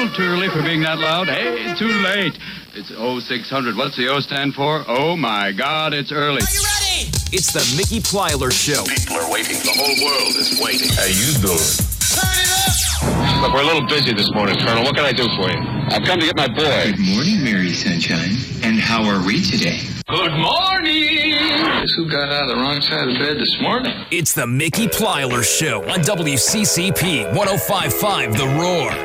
little too early for being that loud. Hey, too late. It's 0600. What's the O stand for? Oh, my God, it's early. Are you ready? It's the Mickey Plyler Show. People are waiting. The whole world is waiting. How you doing? Turn it up! Look, we're a little busy this morning, Colonel. What can I do for you? I've come to get my boy. Good morning, Mary Sunshine. And how are we today? Good morning! Guess who got out of the wrong side of bed this morning? It's the Mickey Plyler Show on WCCP 105.5 The Roar.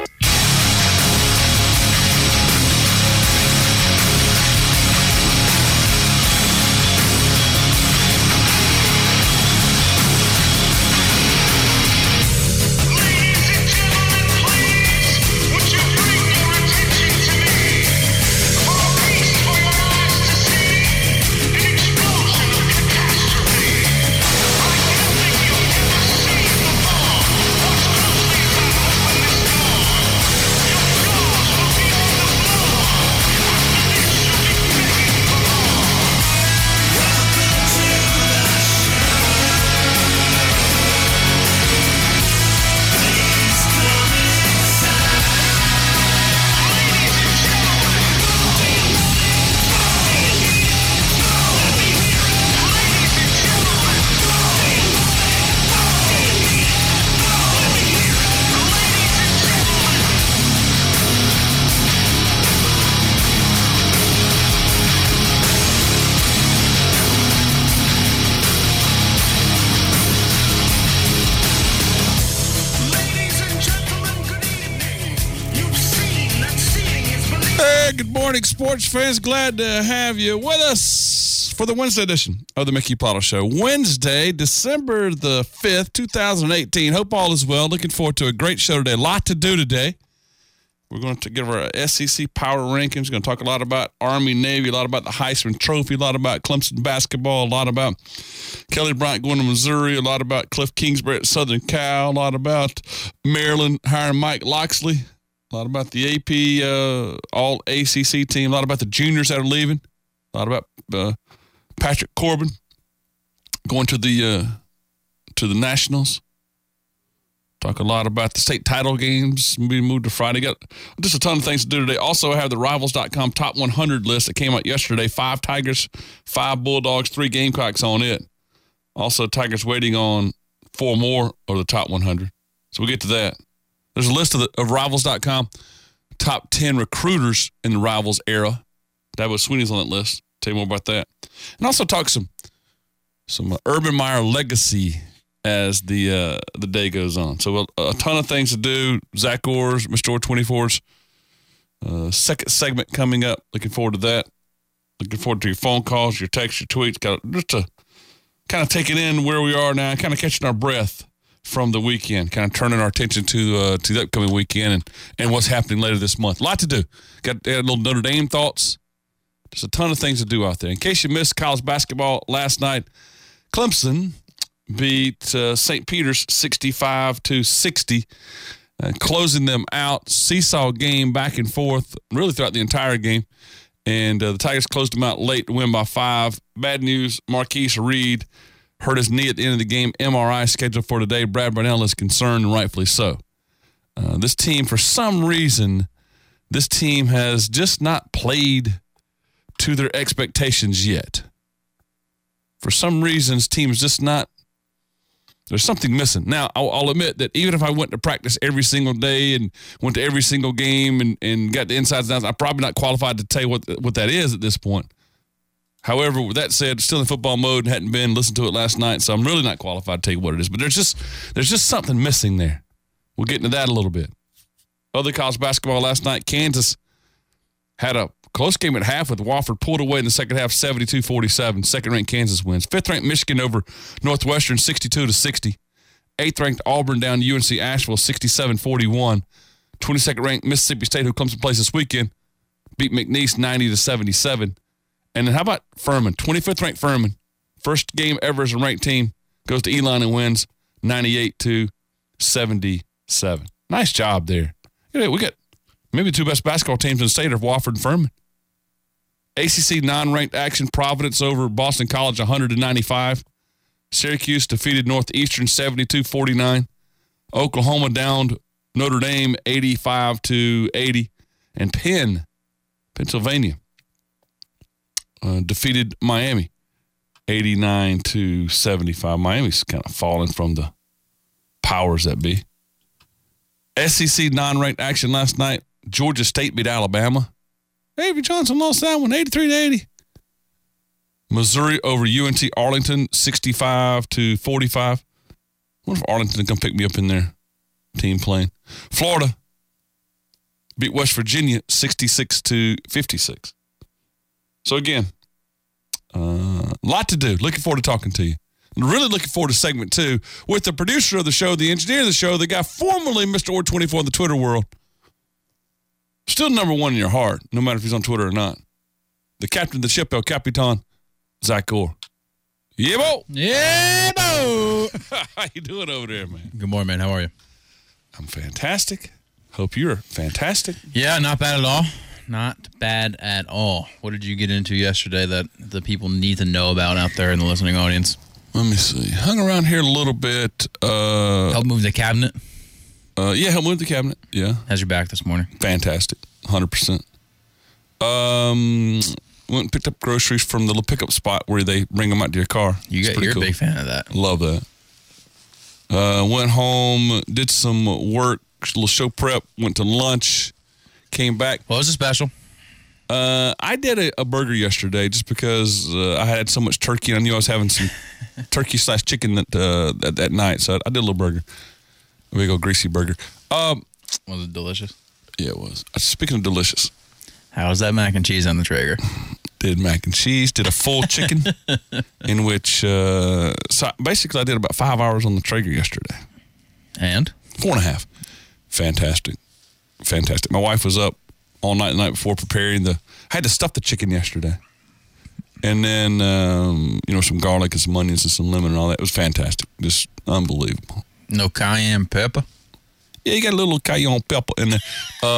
Sports fans, glad to have you with us for the Wednesday edition of the Mickey Plyler Show. Wednesday, December the 5th, 2018. Hope all is well. Looking forward to a great show today. A lot to do today. We're going to give our SEC power rankings. We're going to talk a lot about Army, Navy, a lot about the Heisman Trophy, a lot about Clemson basketball, a lot about Kelly Bryant going to Missouri, a lot about Cliff Kingsbury at Southern Cal, a lot about Maryland hiring Mike Locksley. A lot about the AP All-ACC team. A lot about the juniors that are leaving. A lot about Patrick Corbin going to the Nationals. Talk a lot about the state title games being moved to Friday. Got just a ton of things to do today. Also, I have the Rivals.com Top 100 list that came out yesterday. 5 Tigers, 5 Bulldogs, 3 Gamecocks on it. Also, Tigers waiting on 4 more of the Top 100. So we'll get to that. There's a list of Rivals.com top 10 recruiters in the Rivals era. Dabo Sweeney's on that list. Tell you more about that. And also talk some Urban Meyer legacy as the day goes on. So a ton of things to do. Zach Orr's, Mr. Orr 24's second segment coming up. Looking forward to that. Looking forward to your phone calls, your texts, your tweets. Just to kind of taking in where we are now, kind of catching our breath from the weekend, kind of turning our attention to the upcoming weekend and what's happening later this month. A lot to do. Got a little Notre Dame thoughts. There's a ton of things to do out there. In case you missed college basketball last night, Clemson beat St. Peter's 65-60, closing them out. Seesaw game back and forth really throughout the entire game. And the Tigers closed them out late to win by 5. Bad news, Marquise Reed hurt his knee at the end of the game. MRI scheduled for today. Brad Burnell is concerned, and rightfully so. This team, for some reason, has just not played to their expectations yet. For some reason, this team is just not. There's something missing. Now, I'll admit that even if I went to practice every single day and went to every single game and got the insides and outs, I'm probably not qualified to tell you what that is at this point. However, with that said, still in football mode and hadn't been, listened to it last night, so I'm really not qualified to tell you what it is. But there's just something missing there. We'll get into that a little bit. Other college basketball last night, Kansas had a close game at half with Wofford pulled away in the second half, 72-47. Second-ranked Kansas wins. Fifth-ranked Michigan over Northwestern, 62-60. Eighth-ranked Auburn down to UNC Asheville, 67-41. 22nd-ranked Mississippi State, who comes to place this weekend, beat McNeese 90-77. And then how about Furman? 25th-ranked Furman. First game ever as a ranked team. Goes to Elon and wins 98-77. Nice job there. We got maybe the 2 best basketball teams in the state are Wofford and Furman. ACC non-ranked action, Providence over Boston College 100-95. Syracuse defeated Northeastern 72-49. Oklahoma downed Notre Dame 85-80. And Penn, Pennsylvania, defeated Miami 89-75. Miami's kind of falling from the powers that be. SEC non-ranked action last night. Georgia State beat Alabama. Avery Johnson lost that one 83-80. Missouri over UNT Arlington 65-45. I wonder if Arlington can come pick me up in their team playing. Florida beat West Virginia 66-56. So again, a lot to do. Looking forward to talking to you. Really looking forward to segment 2 with the producer of the show, the engineer of the show, the guy formerly Mr. Ord 24 in the Twitter world. Still number one in your heart, no matter if he's on Twitter or not. The captain of the ship, El Capitan, Zach Orr. Yeah, bo. Yeah, bo. How you doing over there, man? Good morning, man. How are you? I'm fantastic. Hope you're fantastic. Yeah, not bad at all. Not bad at all. What did you get into yesterday that the people need to know about out there in the listening audience? Let me see. Hung around here a little bit. Help move the cabinet? Yeah, help move the cabinet. Yeah. How's your back this morning? Fantastic. 100%. Went and picked up groceries from the little pickup spot where they bring them out to your car. You're cool. A big fan of that. Love that. Went home, did some work, a little show prep, went to lunch, came back. What was the special? I did a burger yesterday just because I had so much turkey and I knew I was having some turkey/chicken that night. So I did a little burger. A big old greasy burger. Was it delicious? Yeah, it was. Speaking of delicious. How was that mac and cheese on the Traeger? Did mac and cheese, did a full chicken in which, so basically I did about 5 hours on the Traeger yesterday. And? 4.5. Fantastic. My wife was up all night the night before preparing I had to stuff the chicken yesterday. And then, some garlic and some onions and some lemon and all that. It was fantastic. Just unbelievable. No cayenne pepper? Yeah, you got a little cayenne pepper in there.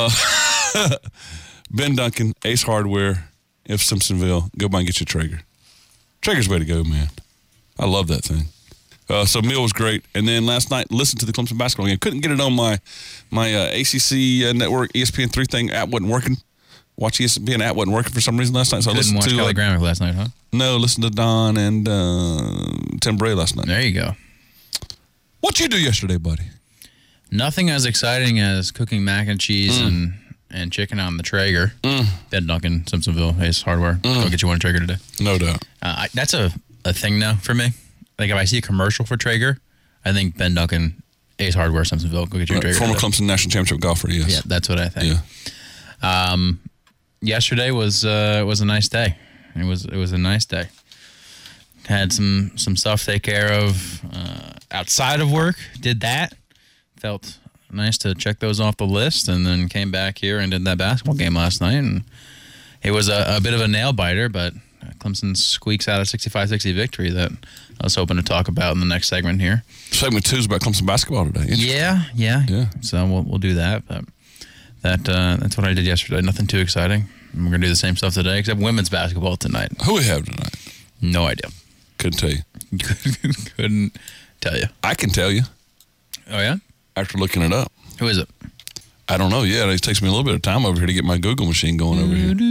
Ben Duncan, Ace Hardware, F. Simpsonville. Go by and get your Traeger. Traeger's the way to go, man. I love that thing. So meal was great. And then last night, listened to the Clemson basketball game. Couldn't get it on my ACC network, ESPN3 thing. App wasn't working. Watch ESPN app wasn't working for some reason last night. So I listened to Kelly Gramick last night, huh? No, listened to Don and Tim Bray last night. There you go. What'd you do yesterday, buddy? Nothing as exciting as cooking mac and cheese and chicken on the Traeger. Ben Duncan, Simpsonville, Ace Hardware. Go get you one Traeger today. No doubt. That's a thing now for me. Like if I see a commercial for Traeger, I think Ben Duncan, Ace Hardware, Simpsonville. Go get your Traeger. Former today. Clemson National Championship golfer, yes. Yeah, that's what I think. Yeah. Yesterday was a nice day. It was a nice day. Had some stuff to take care of outside of work. Did that. Felt nice to check those off the list, and then came back here and did that basketball game last night. And it was a bit of a nail biter, but Clemson squeaks out a 65-60 victory that I was hoping to talk about in the next segment here. Segment 2 is about Clemson basketball today. Yeah. So we'll do that. But that's what I did yesterday. Nothing too exciting. And we're gonna do the same stuff today, except women's basketball tonight. Who we have tonight? No idea. Couldn't tell you. Couldn't tell you. I can tell you. Oh yeah? After looking it up. Who is it? I don't know yet. It takes me a little bit of time over here to get my Google machine going over here.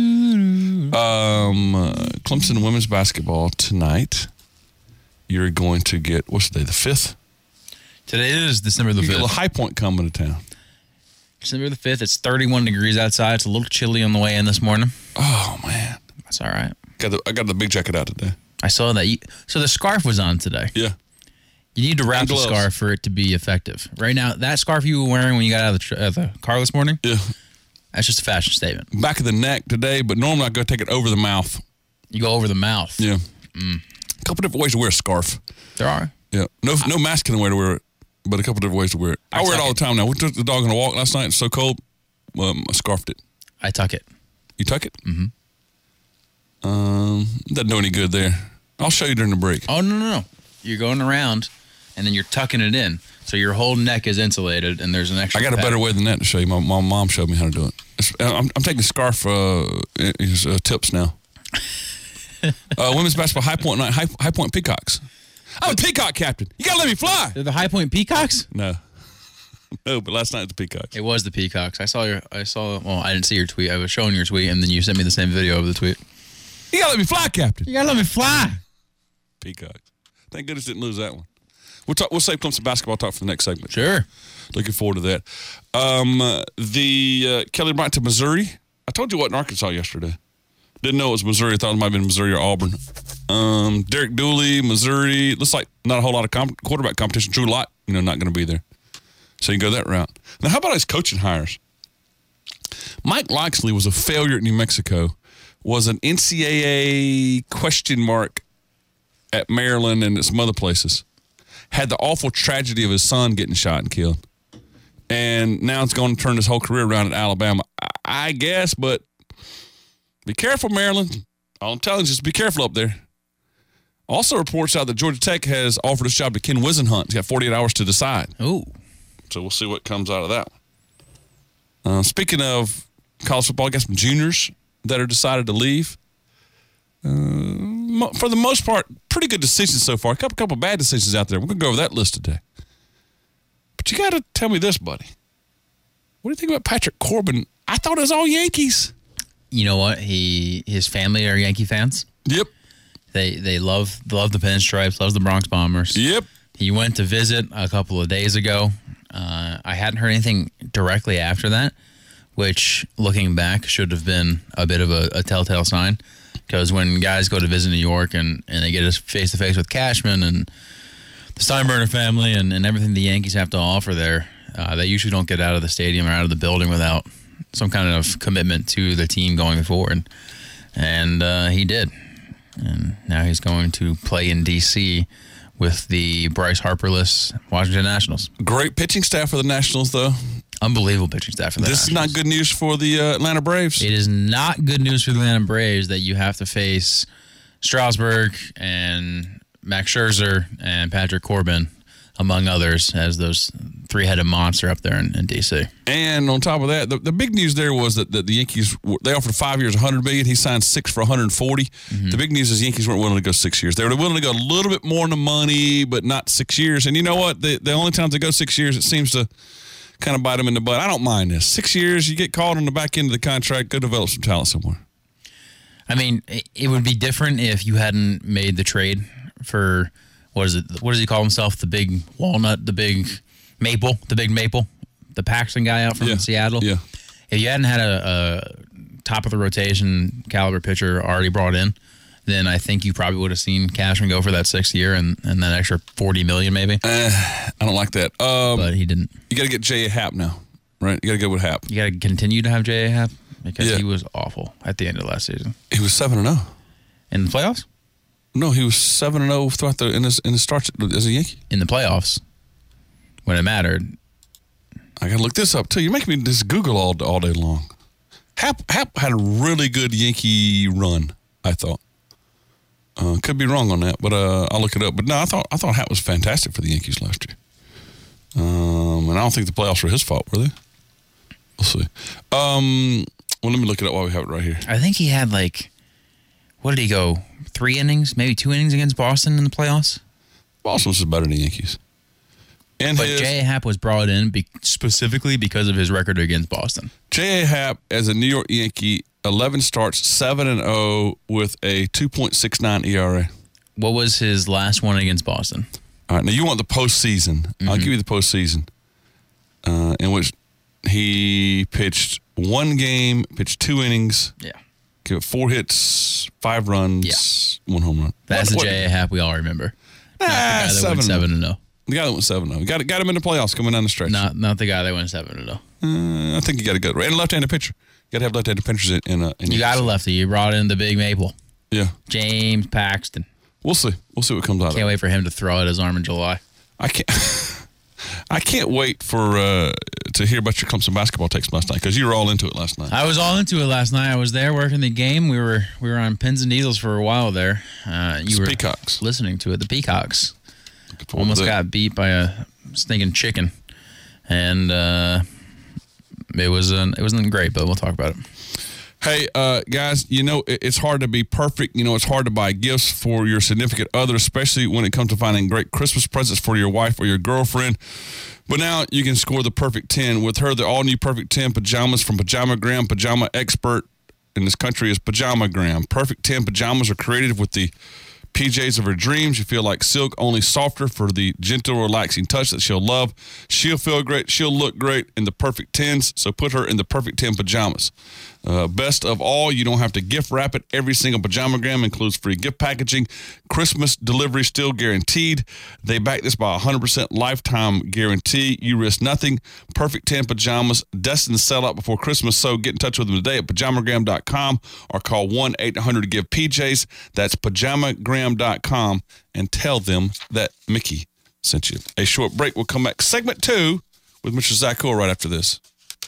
Clemson women's basketball tonight. You're going to get, what's the day, the 5th? Today is December the 5th. You get a High Point coming to town. December the 5th. It's 31 degrees outside. It's a little chilly on the way in this morning. Oh, man. That's all right. I got the big jacket out today. I saw that. So the scarf was on today. Yeah. You need to wrap the scarf for it to be effective. Right now, that scarf you were wearing when you got out of the car this morning, that's just a fashion statement. Back of the neck today, but normally I go take it over the mouth. You go over the mouth? Yeah. A couple different ways to wear a scarf. There are? Yeah. No masculine way to wear it, but a couple different ways to wear it. I wear it all the time now. We took the dog on a walk last night. It's so cold, I scarfed it. I tuck it. You tuck it? Mm-hmm. Doesn't do any good there. I'll show you during the break. Oh, no. You're going around, and then you're tucking it in. So your whole neck is insulated, and there's an extra I got a better way than that to show you. My mom showed me how to do it. I'm taking scarf tips now. Women's basketball, High Point night, High Point Peacocks. I'm a Peacock captain. You got to let me fly. They're the High Point Peacocks? No. No, but last night it was the Peacocks. It was the Peacocks. Well, I didn't see your tweet. I was showing your tweet, and then you sent me the same video of the tweet. You gotta let me fly, Captain. You gotta let me fly. Peacocks. Thank goodness didn't lose that one. We'll save Clemson basketball talk for the next segment. Sure. Looking forward to that. Kelly Bryant to Missouri. I told you what in Arkansas yesterday. Didn't know it was Missouri. I thought it might have been Missouri or Auburn. Derek Dooley, Missouri. Looks like not a whole lot of quarterback competition. Drew Lott, not going to be there. So you can go that route. Now, how about his coaching hires? Mike Loxley was a failure at New Mexico, was an NCAA question mark at Maryland and some other places. Had the awful tragedy of his son getting shot and killed. And now it's going to turn his whole career around at Alabama, I guess, but be careful, Maryland. All I'm telling you is just be careful up there. Also reports out that Georgia Tech has offered his job to Ken Wisenhunt. He's got 48 hours to decide. Ooh. So we'll see what comes out of that one. Speaking of college football, I got some juniors that are decided to leave. For the most part, pretty good decisions so far. A couple bad decisions out there. We're going to go over that list today. But you got to tell me this, buddy. What do you think about Patrick Corbin? I thought it was all Yankees. You know what? His family are Yankee fans. Yep. They love the pinstripes, loves the Bronx Bombers. Yep. He went to visit a couple of days ago. I hadn't heard anything directly after that, which, looking back, should have been a bit of a telltale sign. Because when guys go to visit New York and they get face-to-face with Cashman and the Steinbrenner family and everything the Yankees have to offer there, they usually don't get out of the stadium or out of the building without some kind of commitment to the team going forward. And he did. And now he's going to play in D.C. with the Bryce Harper-less Washington Nationals. Great pitching staff for the Nationals, though. Unbelievable pitching staff for the Nationals. This is not good news for the Atlanta Braves. It is not good news for the Atlanta Braves that you have to face Strasburg and Max Scherzer and Patrick Corbin, among others, as those three-headed monster up there in D.C. And on top of that, the big news there was that the Yankees, they offered 5 years, $100 million. He signed 6 for $140. Mm-hmm. The big news is the Yankees weren't willing to go 6 years. They were willing to go a little bit more in the money, but not 6 years. And you know what? The only times they go 6 years, it seems to kind of bite them in the butt. I don't mind this. 6 years, you get called on the back end of the contract, go develop some talent somewhere. I mean, it would be different if you hadn't made the trade for, what does he call himself? The big walnut, the big maple, the Paxton guy out from Seattle. Yeah. If you hadn't had a top of the rotation caliber pitcher already brought in, then I think you probably would have seen Cashman go for that 6th year and that extra $40 million maybe. I don't like that. But he didn't. You got to get J.A. Happ now, right? You got to go with Happ. You got to continue to have J.A. Happ because he was awful at the end of last season. He was 7-0 in the playoffs. No, he was 7-0 throughout in his starts as a Yankee in the playoffs when it mattered. I got to look this up too. You're making me just Google all day long. Happ had a really good Yankee run, I thought. Could be wrong on that, but I'll look it up. But no, I thought Happ was fantastic for the Yankees last year. And I don't think the playoffs were his fault, were they? We'll see. Well, let me look it up while we have it right here. I think he had what did he go? 3 innings, maybe 2 innings against Boston in the playoffs. Boston was better than the Yankees. But J.A. Happ was brought in specifically because of his record against Boston. J.A. Happ, as a New York Yankee, 11 starts, 7-0 with a 2.69 ERA. What was his last one against Boston? All right, now you want the postseason. Mm-hmm. I'll give you the postseason, in which he pitched 1 game, pitched 2 innings. Yeah. Gave 4 hits, 5 runs, 1 home run. That's the J.A. Happ we all remember. Not the guy that went 7-0. The guy that went 7-0. Got him in the playoffs coming down the stretch. Not the guy that went 7-0. I think you got to go. And a left-handed pitcher. You got to have left-handed pitchers in you got a lefty. You brought in the big maple. Yeah. James Paxton. We'll see. We'll see what comes out of it. Can't wait for him to throw at his arm in July. I can't wait to hear about your Clemson basketball takes last night because you were all into it last night. I was all into it last night. I was there working the game. We were on pins and needles for a while there. You were Peacocks. Listening to it. The Peacocks almost got beat by a stinking chicken, and it wasn't great. But we'll talk about it. Hey, guys, it's hard to be perfect. It's hard to buy gifts for your significant other, especially when it comes to finding great Christmas presents for your wife or your girlfriend. But now you can score the perfect 10. With her, the all-new Perfect 10 pajamas from Pajamagram. Pajama expert in this country is Pajamagram. Perfect 10 pajamas are created with the PJs of her dreams. You feel like silk, only softer for the gentle, relaxing touch that she'll love. She'll feel great. She'll look great in the Perfect 10s, so put her in the Perfect 10 pajamas. Best of all, you don't have to gift wrap it. Every single Pajamagram includes free gift packaging. Christmas delivery still guaranteed. They back this by 100% lifetime guarantee. You risk nothing. Perfect 10 pajamas destined to sell out before Christmas, so get in touch with them today at pajamagram.com or call 1-800-GIVE-PJs. That's pajamagram.com and tell them that Mickey sent you. A short break. We'll come back. Segment 2 with Mr. Zach Cool right after this.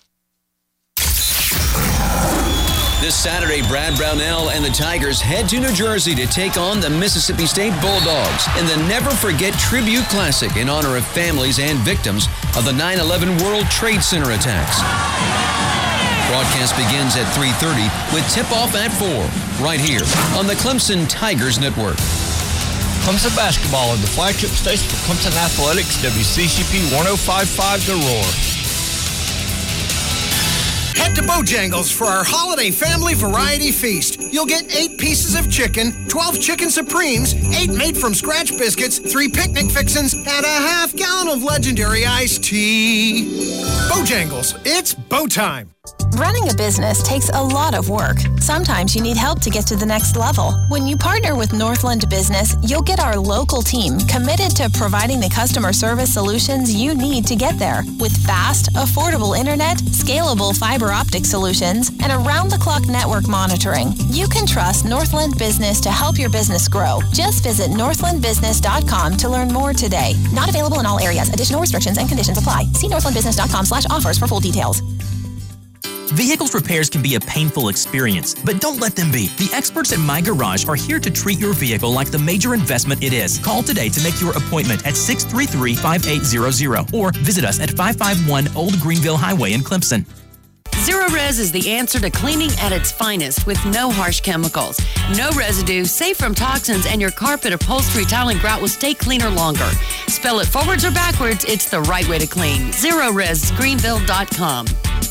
This Saturday, Brad Brownell and the Tigers head to New Jersey to take on the Mississippi State Bulldogs in the Never Forget Tribute Classic in honor of families and victims of the 9/11 World Trade Center attacks. Broadcast begins at 3:30 with tip-off at 4, right here on the Clemson Tigers Network. Clemson basketball on the flagship station for Clemson Athletics, WCCP 105.5 The Roar. Head to Bojangles for our holiday family variety feast. You'll get 8 pieces of chicken, 12 chicken supremes, 8 made-from-scratch biscuits, 3 picnic fixins, and a half gallon of legendary iced tea. Bojangles, it's bow time. Running a business takes a lot of work. Sometimes you need help to get to the next level. When you partner with Northland Business, you'll get our local team committed to providing the customer service solutions you need to get there. With fast, affordable internet, scalable fiber optic solutions, and around-the-clock network monitoring, you can trust Northland Business to help your business grow. Just visit northlandbusiness.com to learn more today. Not available in all areas. Additional restrictions and conditions apply. See northlandbusiness.com/offers for full details. Vehicles repairs can be a painful experience, but don't let them be. The experts at My Garage are here to treat your vehicle like the major investment it is. Call today to make your appointment at 633-5800 or visit us at 551 Old Greenville Highway in Clemson. Zerorez is the answer to cleaning at its finest with no harsh chemicals, no residue, safe from toxins, and your carpet, upholstery, tile, and grout will stay cleaner longer. Spell it forwards or backwards, it's the right way to clean. ZerorezGreenville.com.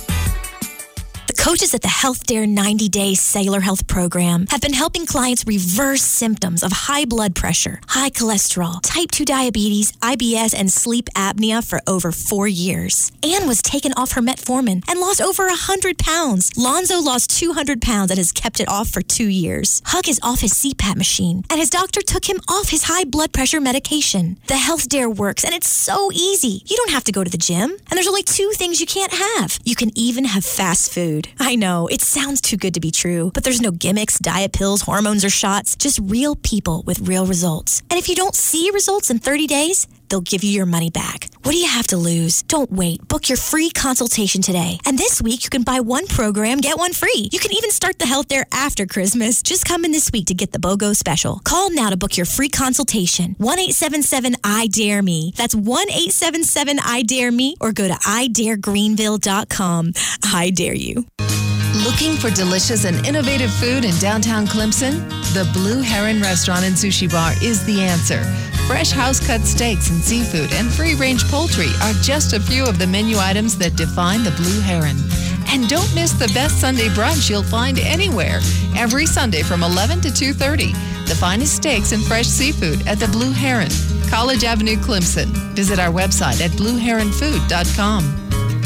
Coaches at the Health Dare 90-Day Cellular Health Program have been helping clients reverse symptoms of high blood pressure, high cholesterol, type 2 diabetes, IBS, and sleep apnea for over 4 years. Ann was taken off her metformin and lost over 100 pounds. Lonzo lost 200 pounds and has kept it off for 2 years. Huck is off his CPAP machine, and his doctor took him off his high blood pressure medication. The Health Dare works, and it's so easy. You don't have to go to the gym, and there's only 2 things you can't have. You can even have fast food. I know, it sounds too good to be true, but there's no gimmicks, diet pills, hormones, or shots, just real people with real results. And if you don't see results in 30 days, they'll give you your money back. What do you have to lose? Don't wait. Book your free consultation today. And this week, you can buy 1 program, get 1 free. You can even start the Health Dare after Christmas. Just come in this week to get the BOGO special. Call now to book your free consultation. 1-877-I-DARE-ME. That's 1-877-I-DARE-ME, or go to idaregreenville.com. I dare you. Looking for delicious and innovative food in downtown Clemson? The Blue Heron Restaurant and Sushi Bar is the answer. Fresh house-cut steaks and seafood and free-range poultry are just a few of the menu items that define the Blue Heron. And don't miss the best Sunday brunch you'll find anywhere. Every Sunday from 11 to 2:30. The finest steaks and fresh seafood at the Blue Heron, College Avenue, Clemson. Visit our website at blueheronfood.com.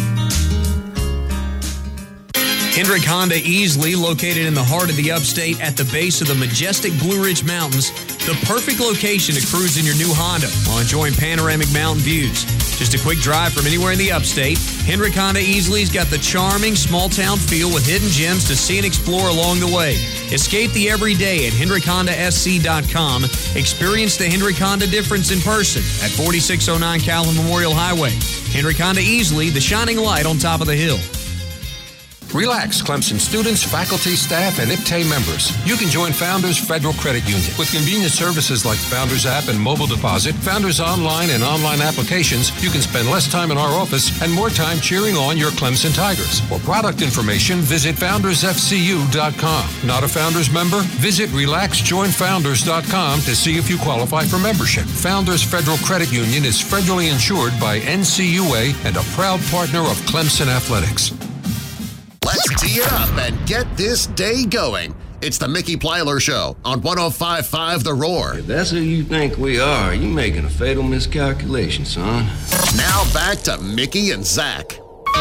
Hendrick Honda Easley, located in the heart of the upstate at the base of the majestic Blue Ridge Mountains, the perfect location to cruise in your new Honda while enjoying panoramic mountain views. Just a quick drive from anywhere in the upstate, Hendrick Honda Easley's got the charming small-town feel with hidden gems to see and explore along the way. Escape the everyday at HendrickHondaSC.com. Experience the Hendrick Honda difference in person at 4609 Calhoun Memorial Highway. Hendrick Honda Easley, the shining light on top of the hill. Relax, Clemson students, faculty, staff, and IPTAY members. You can join Founders Federal Credit Union. With convenient services like Founders app and mobile deposit, Founders online and online applications, you can spend less time in our office and more time cheering on your Clemson Tigers. For product information, visit foundersfcu.com. Not a Founders member? Visit relaxjoinfounders.com to see if you qualify for membership. Founders Federal Credit Union is federally insured by NCUA and a proud partner of Clemson Athletics. Let's tee it up and get this day going. It's the Mickey Plyler Show on 105.5 The Roar. If that's who you think we are, you're making a fatal miscalculation, son. Now back to Mickey and Zach.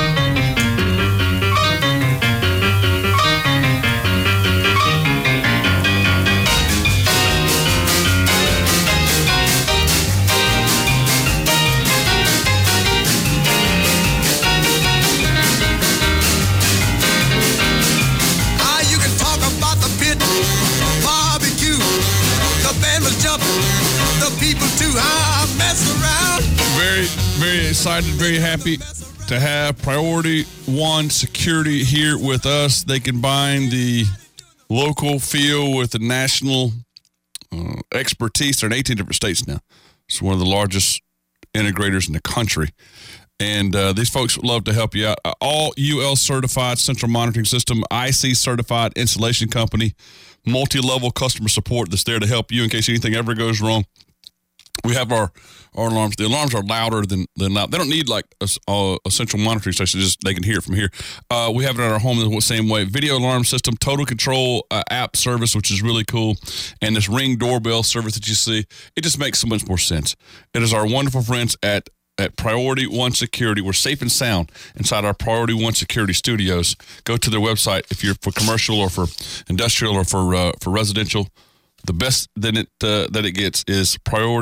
Very, very excited, very happy to have Priority One Security here with us. They combine the local feel with the national expertise. They're in 18 different states now. It's one of the largest integrators in the country. And these folks would love to help you out. All UL certified central monitoring system, IC certified installation company, multi-level customer support that's there to help you in case anything ever goes wrong. We have our alarms. The alarms are louder than loud. They don't need like a central monitoring station. Just they can hear it from here. We have it at our home the same way. Video alarm system, total control app service, which is really cool, and this Ring doorbell service that you see. It just makes so much more sense. It is our wonderful friends at Priority One Security. We're safe and sound inside our Priority One Security studios. Go to their website if you're for commercial or for industrial or for residential. The best that it gets is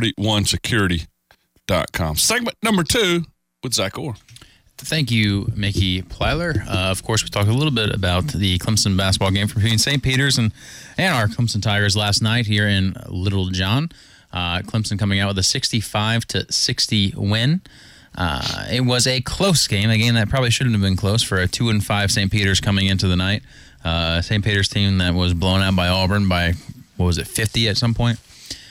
PriorityOneSecurity.com. Segment number 2 with Zach Orr. Thank you, Mickey Plyler. Of course, we talked a little bit about the Clemson basketball game between St. Peter's and our Clemson Tigers last night here in Little John. Clemson coming out with a 65-60 win. It was a close game, a game that probably shouldn't have been close for a 2-5 St. Peter's coming into the night. St. Peter's team that was blown out by Auburn by 50 at some point.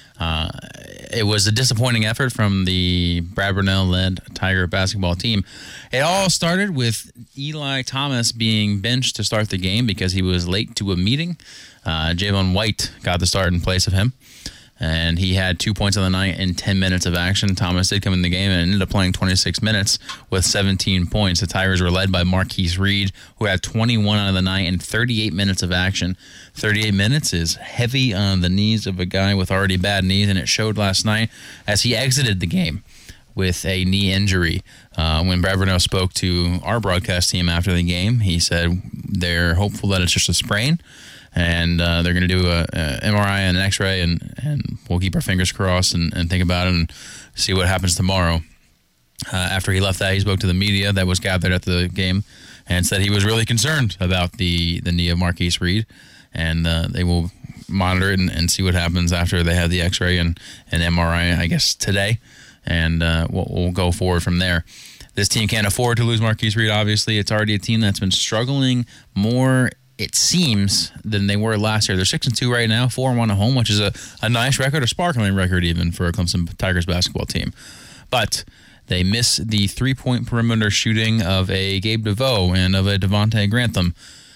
It was a disappointing effort from the Brad Brownell-led Tiger basketball team. It all started with Eli Thomas being benched to start the game because he was late to a meeting. Javon White got the start in place of him, and he had 2 points on the night in 10 minutes of action. Thomas did come in the game and ended up playing 26 minutes with 17 points. The Tigers were led by Marquise Reed, who had 21 out of the night in 38 minutes of action. 38 minutes is heavy on the knees of a guy with already bad knees, and it showed last night as he exited the game with a knee injury. When Brad Brownell spoke to our broadcast team after the game, he said they're hopeful that it's just a sprain, and they're going to do a MRI and an X-ray, and we'll keep our fingers crossed and think about it and see what happens tomorrow. After he left that, he spoke to the media that was gathered at the game and said he was really concerned about the knee of Marquise Reed, and they will monitor it and see what happens after they have the X-ray and MRI, I guess, today, and we'll go forward from there. This team can't afford to lose Marquise Reed, obviously. It's already a team that's been struggling more, it seems, than they were last year. They're 6-2 right now, 4-1 at home, which is a nice record, a sparkling record even for a Clemson Tigers basketball team. But they miss the three-point perimeter shooting of a Gabe DeVoe and of a Devontae Grantham.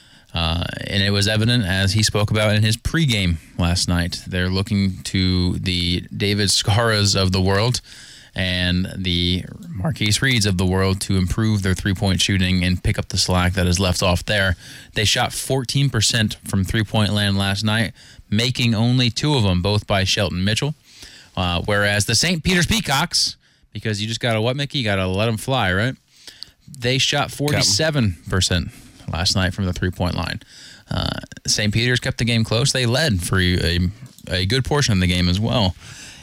And it was evident, as he spoke about in his pregame last night. They're looking to the David Scaras of the world and the Marquise Reeds of the world to improve their three-point shooting and pick up the slack that is left off there. They shot 14% from three-point land last night, making only 2 of them, both by Shelton Mitchell. Whereas the St. Peter's Peacocks, because you just got to what, Mickey? You got to let them fly, right? They shot 47% last night from the three-point line. St. Peter's kept the game close. They led for a good portion of the game as well.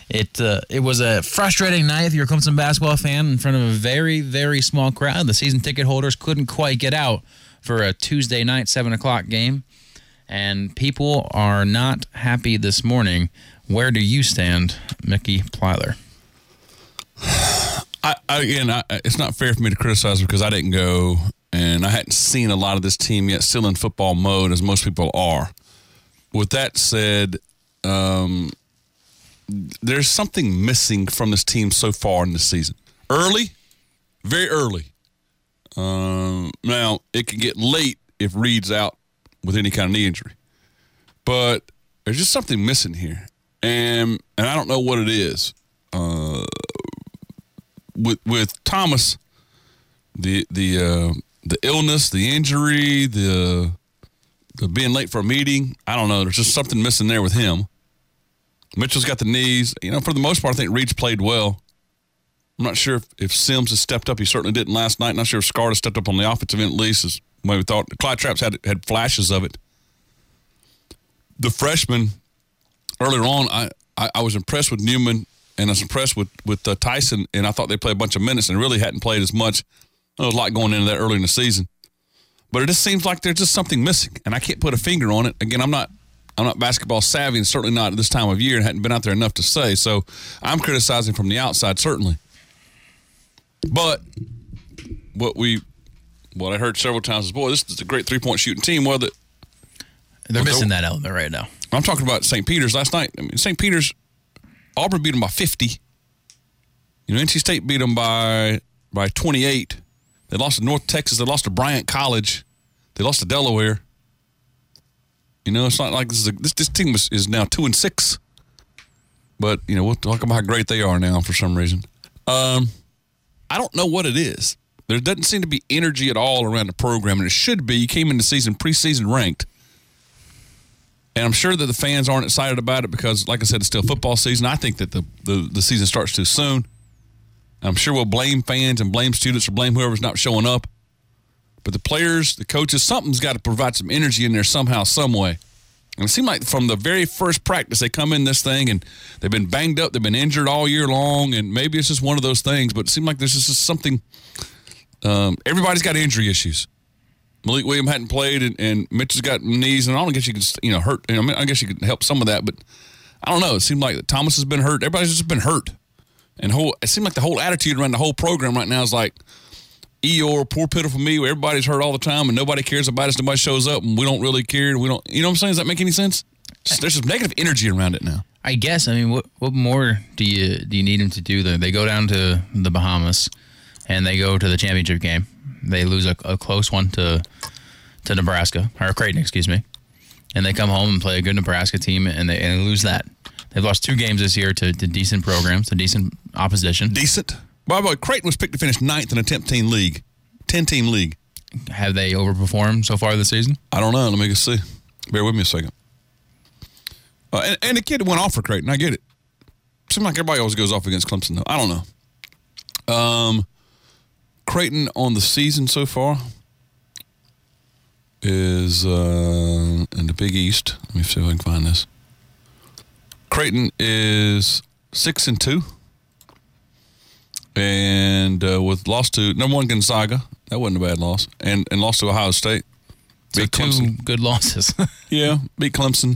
It was a frustrating night if you're a Clemson basketball fan in front of a very, very small crowd. The season ticket holders couldn't quite get out for a Tuesday night 7 o'clock game, and people are not happy this morning. Where do you stand, Mickey Plyler? It's not fair for me to criticize because I didn't go and I hadn't seen a lot of this team yet, still in football mode, as most people are. With that said, there's something missing from this team so far in the season. Early, very early. Now, it can get late if Reed's out with any kind of knee injury. But there's just something missing here. And I don't know what it is. With Thomas, the illness, the injury, the being late for a meeting, I don't know. There's just something missing there with him. Mitchell's got the knees. For the most part, I think Reed's played well. I'm not sure if Sims has stepped up. He certainly didn't last night. Not sure if Scarta stepped up on the offensive end, at least, as we thought. Clyde Traps had flashes of it. The freshman, earlier on, I was impressed with Newman, and I was impressed with Tyson, and I thought they played a bunch of minutes and really hadn't played as much. There was a lot going into that early in the season. But it just seems like there's just something missing, and I can't put a finger on it. Again, I'm not basketball savvy, and certainly not at this time of year, and hadn't been out there enough to say. So I'm criticizing from the outside, certainly. But what I heard several times is, boy, this is a great three-point shooting team. Well, they're missing that element right now. I'm talking about St. Peter's last night. I mean, St. Peter's, Auburn beat them by 50. NC State beat them by 28. They lost to North Texas. They lost to Bryant College. They lost to Delaware. It's not like this team is now 2-6. But we'll talk about how great they are now for some reason. I don't know what it is. There doesn't seem to be energy at all around the program, and it should be. You came into season preseason ranked. And I'm sure that the fans aren't excited about it because, like I said, it's still football season. I think that the season starts too soon. I'm sure we'll blame fans and blame students or blame whoever's not showing up. But the players, the coaches, something's got to provide some energy in there somehow, some way. And it seemed like from the very first practice, they come in this thing and they've been banged up, they've been injured all year long, and maybe it's just one of those things, but it seemed like there's just something. Everybody's got injury issues. Malik Williams hadn't played, and Mitchell's got knees, and I don't guess you can, hurt. I guess you could help some of that, but I don't know. It seemed like Thomas has been hurt. Everybody's just been hurt. And it seemed like the whole attitude around the whole program right now is like, Eeyore, poor pitiful me, where everybody's hurt all the time and nobody cares about us, nobody shows up, and we don't really care. We don't, you know what I'm saying? Does that make any sense? There's some negative energy around it now. I guess. I mean, what more do you need them to do? They go down to the Bahamas, and they go to the championship game. They lose a close one to Nebraska, or Creighton, excuse me. And they come home and play a good Nebraska team, and they lose that. They've lost 2 games this year to decent programs, to decent opposition. Decent? By the way, Creighton was picked to finish 9th in a 10-team league. Have they overperformed so far this season? I don't know. Let me just see. Bear with me a second. And the kid went off for Creighton. I get it. Seems like everybody always goes off against Clemson, though. I don't know. Creighton on the season so far is in the Big East. Let me see if I can find this. Creighton is 6-2. And with lost to number 1 Gonzaga, that wasn't a bad loss, and lost to Ohio State. Beat Clemson. 2 good losses. Yeah, beat Clemson,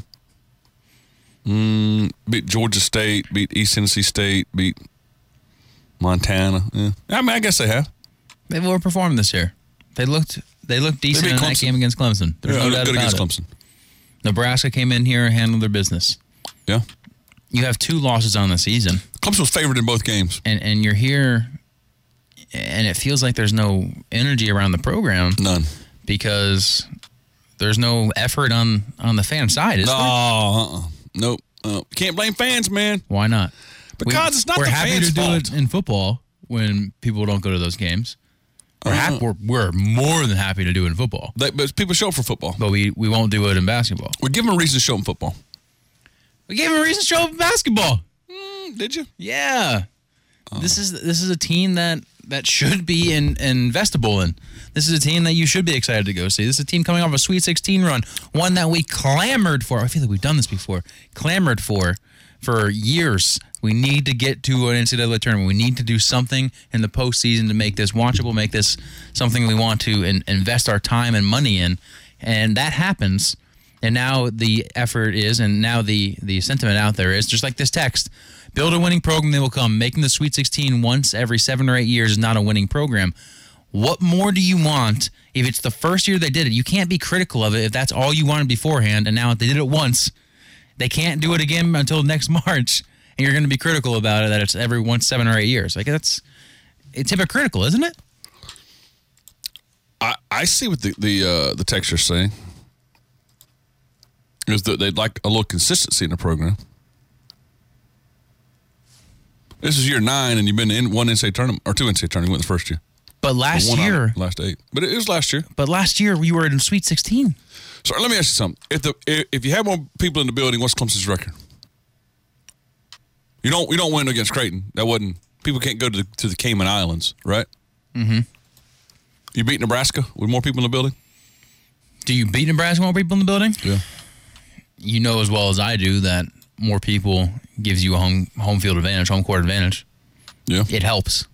beat Georgia State, beat East Tennessee State, beat Montana. Yeah. I mean, I guess they have. They've overperformed this year. They looked decent in that game against Clemson. There's no doubt about it. Clemson. Nebraska came in here and handled their business. Yeah. You have 2 losses on the season. Clemson was favored in both games. And you're here, and it feels like there's no energy around the program. None. Because there's no effort on the fan side, is there? Nope. Can't blame fans, man. Happy not? Because it's not the fans' fault. We're happy to do it in football when people don't go to those games. We're more than happy to do it in football. But people show up for football. But we won't do it in basketball. We give them a reason to show up in football. We gave him a reason to show up in basketball. Did you? Yeah. This is a team that should be investable in. This is a team that you should be excited to go see. This is a team coming off a Sweet 16 run, one that we clamored for. I feel like we've done this before. Clamored for years. We need to get to an NCAA tournament. We need to do something in the postseason to make this watchable, make this something we want to invest our time and money in. And that happens. And now the effort is, and now the sentiment out there is, just like this text, build a winning program, they will come. Making the Sweet 16 once every 7 or 8 years is not a winning program. What more do you want if it's the first year they did it? You can't be critical of it if that's all you wanted beforehand, and now if they did it once, they can't do it again until next March, and you're going to be critical about it that it's every once 7 or 8 years. Like, it's hypocritical, isn't it? I see what the texture's saying. Is that they'd like a little consistency in the program. This is year 9, and you've been in one NCAA tournament, or 2 NCAA tournaments. You went the first year. But last year. Last 8. But it was last year. But last year, you were in Sweet 16. So let me ask you something. If you have more people in the building, what's Clemson's record? You don't win against Creighton. That wasn't. People can't go to the Cayman Islands, right? Mm-hmm. You beat Nebraska with more people in the building? Do you beat Nebraska with more people in the building? Yeah. You know as well as I do that more people gives you a home field advantage, home court advantage. Yeah. It helps.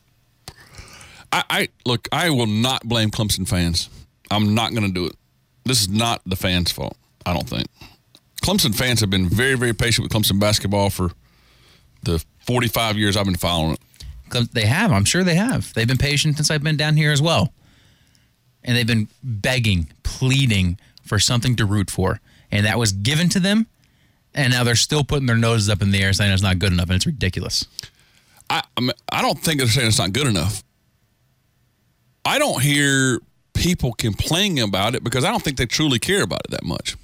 Look, I will not blame Clemson fans. I'm not going to do it. This is not the fans' fault, I don't think. Clemson fans have been very, very patient with Clemson basketball for the 45 years I've been following it. They have. I'm sure they have. They've been patient since I've been down here as well. And they've been begging, pleading for something to root for. And that was given to them. And now they're still putting their noses up in the air saying it's not good enough. And it's ridiculous. I don't think they're saying it's not good enough. I don't hear people complaining about it because I don't think they truly care about it that much.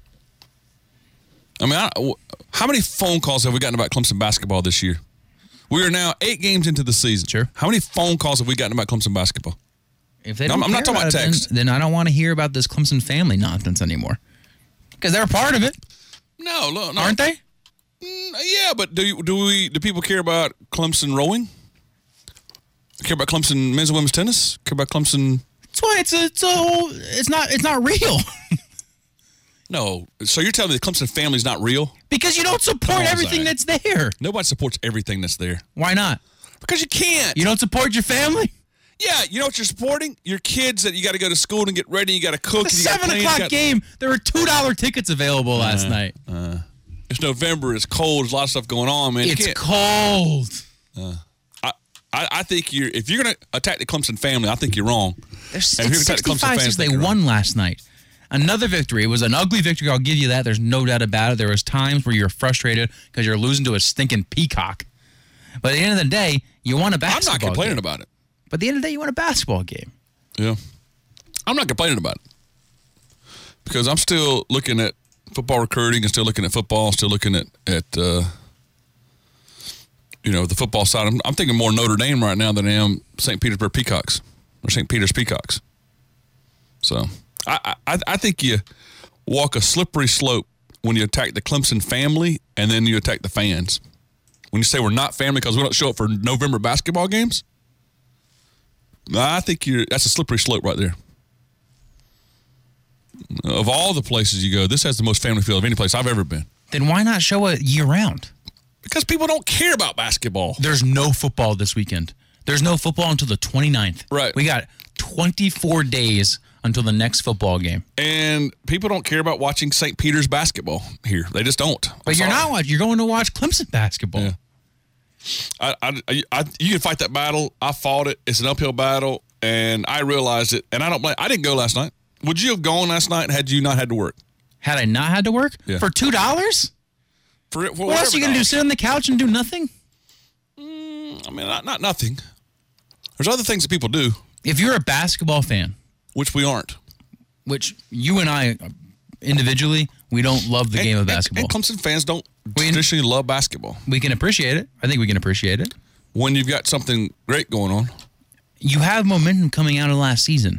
I mean, how many phone calls have we gotten about Clemson basketball this year? We are now 8 games into the season. Sure. How many phone calls have we gotten about Clemson basketball? If they don't I'm not talking about text. Then I don't want to hear about this Clemson family nonsense anymore. Because they're a part of it. No. Aren't they? Yeah, but do people care about Clemson rowing? Care about Clemson men's and women's tennis? Care about Clemson? That's why it's not real. No. So you're telling me the Clemson family's not real? Because you don't support everything that's there. Nobody supports everything that's there. Why not? Because you can't. You don't support your family? Yeah, you know what you're supporting? Your kids that you got to go to school and get ready, you got to cook. The 7 o'clock game, there were $2 tickets available last night. It's November, it's cold, there's a lot of stuff going on, man. It's cold. I think if you're going to attack the Clemson family, I think you're wrong. It's 65-6. They won last night. Another victory. It was an ugly victory. I'll give you that. There's no doubt about it. There was times where you're frustrated because you're losing to a stinking peacock. But at the end of the day, you won a basketball game. I'm not complaining about it. But at the end of the day, you won a basketball game. Yeah. I'm not complaining about it. Because I'm still looking at football recruiting and still looking at football, still looking at the football side. I'm thinking more Notre Dame right now than I am St. Petersburg Peacocks or St. Peter's Peacocks. So I think you walk a slippery slope when you attack the Clemson family and then you attack the fans. When you say we're not family because we don't show up for November basketball games, I think that's a slippery slope right there. Of all the places you go, this has the most family feel of any place I've ever been. Then why not show it year-round? Because people don't care about basketball. There's no football this weekend. There's no football until the 29th. Right. We got 24 days until the next football game. And people don't care about watching St. Peter's basketball here. They just don't. But you're not watching. You're going to watch Clemson basketball. Yeah. You can fight that battle. I fought it. It's an uphill battle, and I realized it. And I don't blame. I didn't go last night. Would you have gone last night had you not had to work? Had I not had to work? Yeah. For $2? What else are you going to do? Sit on the couch and do nothing? I mean, not nothing. There's other things that people do. If you're a basketball fan, which we aren't, which you and I individually, we don't love the game of basketball. And Clemson fans don't traditionally love basketball. We can appreciate it. I think we can appreciate it. When you've got something great going on. You have momentum coming out of last season.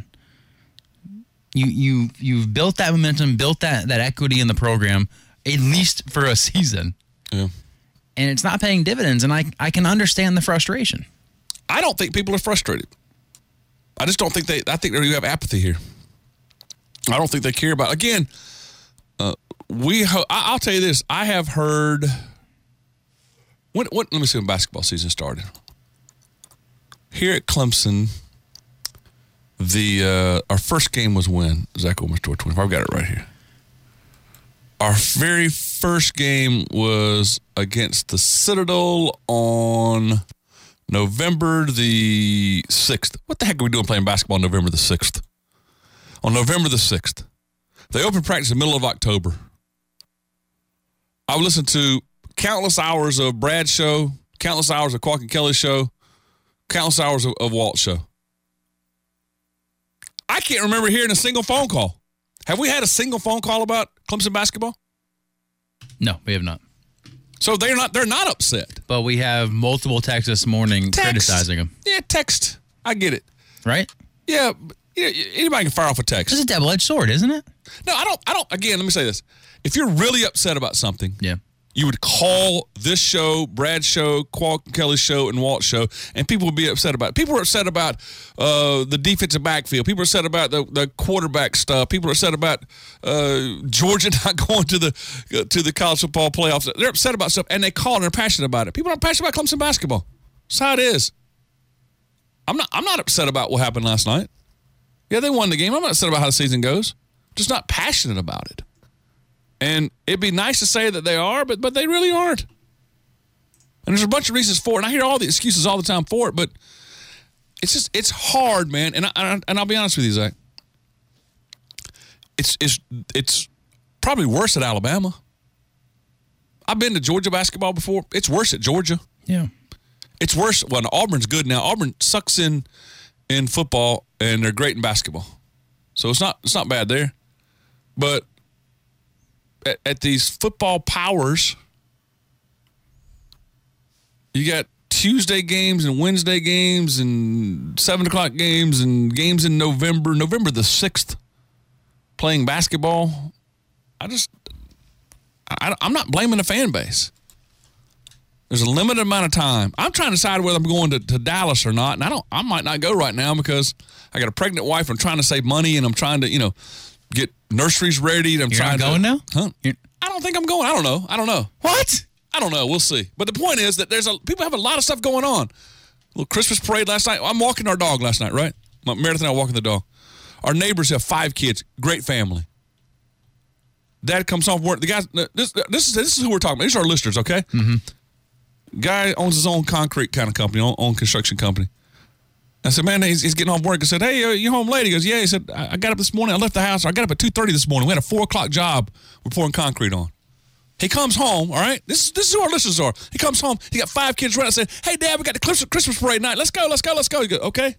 You've built that momentum, built that equity in the program, at least for a season. Yeah. And it's not paying dividends, and I can understand the frustration. I don't think people are frustrated. I just don't think I think you have apathy here. I don't think they care about, again, I'll tell you this. I have heard, let me see when basketball season started. Here at Clemson, our first game was when? Zach Wilmer scored 25. I've got it right here. Our very first game was against the Citadel on November the 6th. What the heck are we doing playing basketball on November the 6th? On November the 6th. They open practice in the middle of October. I would listen to countless hours of Brad's show, countless hours of Quack and Kelly's show, countless hours of Walt's show. I can't remember hearing a single phone call. Have we had a single phone call about Clemson basketball? No, we have not. So they're not upset. But we have multiple texts this morning criticizing them. Yeah, text. I get it. Right? Yeah, anybody can fire off a text. It's a double-edged sword, isn't it? No, I don't. Again, let me say this. If you're really upset about something, yeah, you would call this show, Brad's show, Quack and Kelly's show, and Walt's show, and people would be upset about it. People are upset about the defensive backfield. People are upset about the quarterback stuff. People are upset about Georgia not going to the college football playoffs. They're upset about stuff, and they call and they're passionate about it. People aren't passionate about Clemson basketball. That's how it is. I'm not upset about what happened last night. Yeah, they won the game. I'm not upset about how the season goes. Just not passionate about it. And it'd be nice to say that they are, but they really aren't. And there's a bunch of reasons for it. And I hear all the excuses all the time for it, but it's hard, man. And I'll be honest with you, Zach. It's probably worse at Alabama. I've been to Georgia basketball before. It's worse at Georgia. Yeah. It's worse. Well, Auburn's good now. Auburn sucks in football, and they're great in basketball. So it's not bad there. But at these football powers, you got Tuesday games and Wednesday games and 7 o'clock games and games in November the 6th, playing basketball. I'm not blaming the fan base. There's a limited amount of time. I'm trying to decide whether I'm going to Dallas or not, and I might not go right now because I got a pregnant wife. I'm trying to save money, and I'm trying to, get nurseries ready. And You're not going now? Huh? I don't think I'm going. I don't know. What? I don't know. We'll see. But the point is that people have a lot of stuff going on. A little Christmas parade last night. I'm walking our dog last night, right? Meredith and I are walking the dog. Our neighbors have 5 kids. Great family. Dad comes home from work. The guys. This is who we're talking about. These are our listeners, okay? Mm-hmm. Guy owns his own concrete kind of company, own construction company. I said, man, he's getting off work. I said, hey, you home late? He goes, yeah. He said, I got up this morning. I left the house. I got up at 2:30 this morning. We had a 4 o'clock job. We're pouring concrete on. He comes home, all right? This is who our listeners are. He comes home. He got 5 kids running. I said, hey, Dad, we got the Christmas parade night. Let's go. He goes, okay.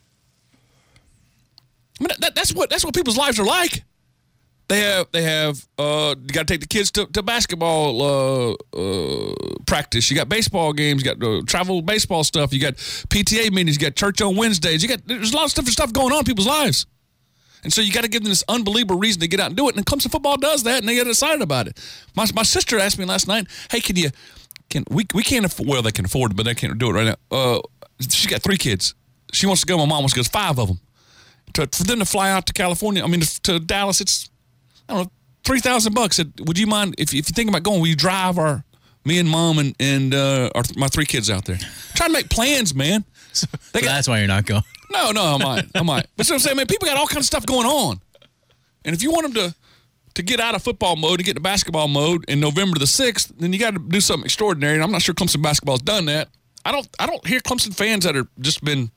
I mean, that's what people's lives are like. They have you got to take the kids to basketball practice. You got baseball games. You got travel baseball stuff. You got PTA meetings. You got church on Wednesdays. There's a lot of different stuff going on in people's lives. And so you got to give them this unbelievable reason to get out and do it. And Clemson football does that, and they get excited about it. My sister asked me last night, hey, we can't afford, well, they can afford it, but they can't do it right now. She got 3 kids. She wants to go. My mom wants to go. 5 of them. For them to fly out to California, to Dallas, it's, I don't know, $3,000. Would you mind if you think about going? Will you drive me and Mom and my 3 kids out there? Trying to make plans, man. That's why you're not going. No, I might. But so I'm saying, man, people got all kinds of stuff going on, and if you want them to get out of football mode and get to basketball mode in November the 6th, then you got to do something extraordinary. And I'm not sure Clemson basketball's done that. I don't hear Clemson fans that are just been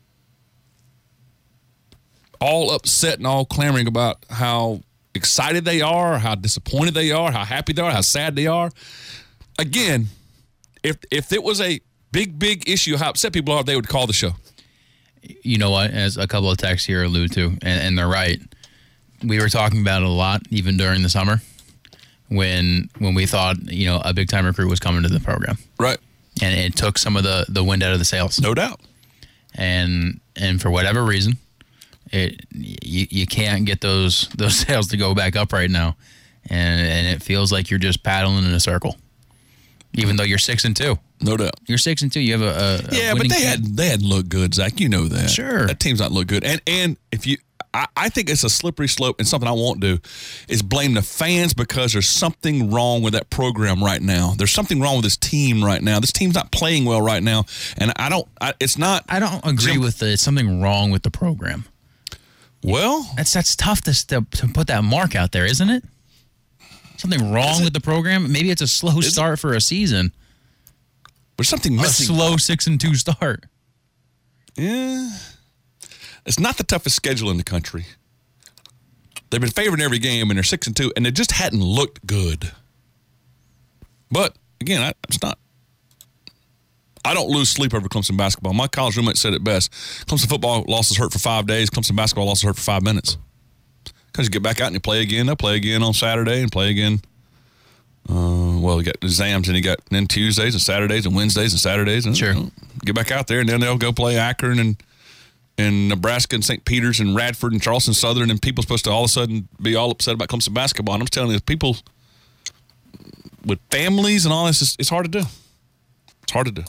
all upset and all clamoring about how excited they are, how disappointed they are, how happy they are, how sad they are. Again, if it was a big issue, how upset people are, they would call the show. You know what? As a couple of texts here allude to, and they're right. We were talking about it a lot, even during the summer, when we thought, a big-time recruit was coming to the program. Right. And it took some of the wind out of the sails. No doubt. And for whatever reason, you can't get those sales to go back up right now, and it feels like you're just paddling in a circle, even though you're 6-2. No doubt, you're 6-2. You have a but they hadn't looked good, Zach. You know that. Sure, that team's not look good, and if you, I think it's a slippery slope, and something I won't do is blame the fans because there's something wrong with that program right now. There's something wrong with this team right now. This team's not playing well right now, and I don't agree with it's something wrong with the program. Well, that's tough to put that mark out there, isn't it? Something wrong with the program? Maybe it's a slow start for a season. There's something missing. A slow 6-2 start. Yeah. It's not the toughest schedule in the country. They've been favored in every game, and they're 6-2, and it just hadn't looked good. But, again, it's not. I don't lose sleep over Clemson basketball. My college roommate said it best. Clemson football losses hurt for 5 days. Clemson basketball losses hurt for 5 minutes. Because you get back out and you play again. They'll play again on Saturday and play again. You got exams, and you got then Tuesdays and Saturdays and Wednesdays and Saturdays. And, sure. Get back out there, and then they'll go play Akron and Nebraska and St. Peter's and Radford and Charleston Southern, and people supposed to all of a sudden be all upset about Clemson basketball. And I'm telling you, people with families and all this, it's hard to do. It's hard to do.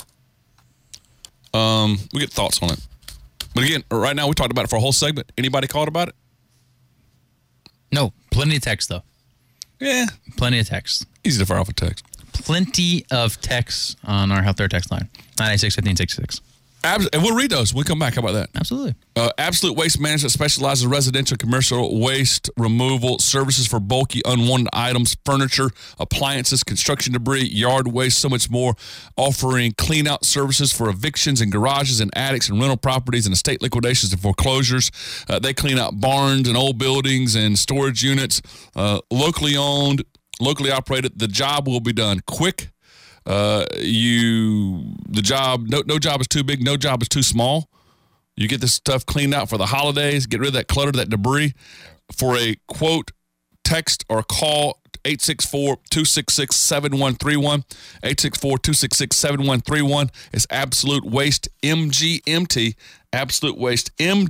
We get thoughts on it. But again, right now we talked about it for a whole segment. Anybody called about it? No. Plenty of text, though. Yeah. Plenty of text. Easy to fire off a text. Plenty of texts on our Health Air text line. 986-1566. And we'll read those when we come back. How about that? Absolutely. Absolute Waste Management specializes in residential and commercial waste removal services for bulky, unwanted items, furniture, appliances, construction debris, yard waste, so much more, offering clean-out services for evictions and garages and attics and rental properties and estate liquidations and foreclosures. They clean out barns and old buildings and storage units, locally owned, locally operated. The job will be done quick. No job is too big, no job is too small. You get this stuff cleaned out for the holidays, get rid of that clutter, that debris. For a quote, text or call 864-266-7131. 864-266-7131. It's Absolute Waste MGMT. Absolute Waste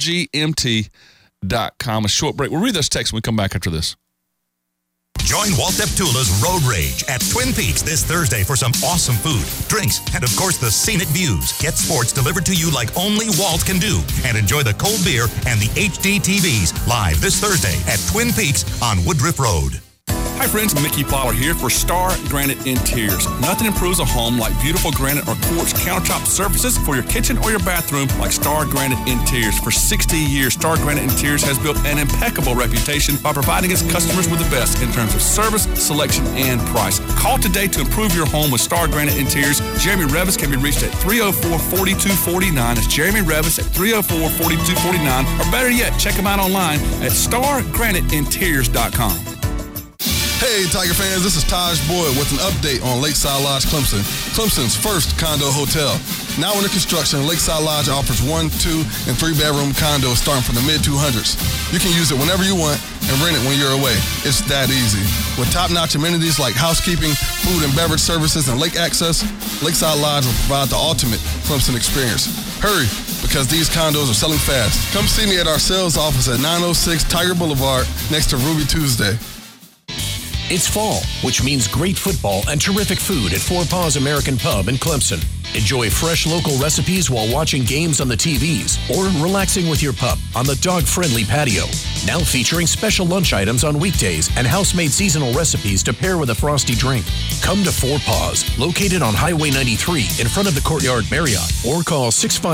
MGMT.com. A short break. We'll read this text when we come back after this. Join Walt Deptula's Road Rage at Twin Peaks this Thursday for some awesome food, drinks, and of course the scenic views. Get sports delivered to you like only Walt can do. And enjoy the cold beer and the HD TVs live this Thursday at Twin Peaks on Woodruff Road. Hi friends, Mickey Plyler here for Star Granite Interiors. Nothing improves a home like beautiful granite or quartz countertop surfaces for your kitchen or your bathroom like Star Granite Interiors. For 60 years, Star Granite Interiors has built an impeccable reputation by providing its customers with the best in terms of service, selection, and price. Call today to improve your home with Star Granite Interiors. Jeremy Revis can be reached at 304-4249. That's Jeremy Revis at 304-4249. Or better yet, check him out online at stargraniteinteriors.com. Hey, Tiger fans, this is Taj Boyd with an update on Lakeside Lodge Clemson, Clemson's first condo hotel. Now under construction, Lakeside Lodge offers 1, 2, and 3-bedroom condos starting from the mid-200s. You can use it whenever you want and rent it when you're away. It's that easy. With top-notch amenities like housekeeping, food and beverage services, and lake access, Lakeside Lodge will provide the ultimate Clemson experience. Hurry, because these condos are selling fast. Come see me at our sales office at 906 Tiger Boulevard next to Ruby Tuesday. It's fall, which means great football and terrific food at Four Paws American Pub in Clemson. Enjoy fresh local recipes while watching games on the TVs or relaxing with your pup on the dog-friendly patio. Now featuring special lunch items on weekdays and house-made seasonal recipes to pair with a frosty drink. Come to Four Paws, located on Highway 93 in front of the Courtyard Marriott, or call